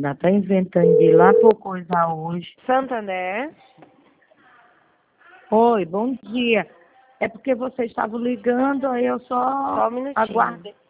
ainda tá inventando de ir lá por coisa hoje. Santander? Oi, bom dia. É porque vocês estavam ligando, aí eu Só só um minutinho. aguardei.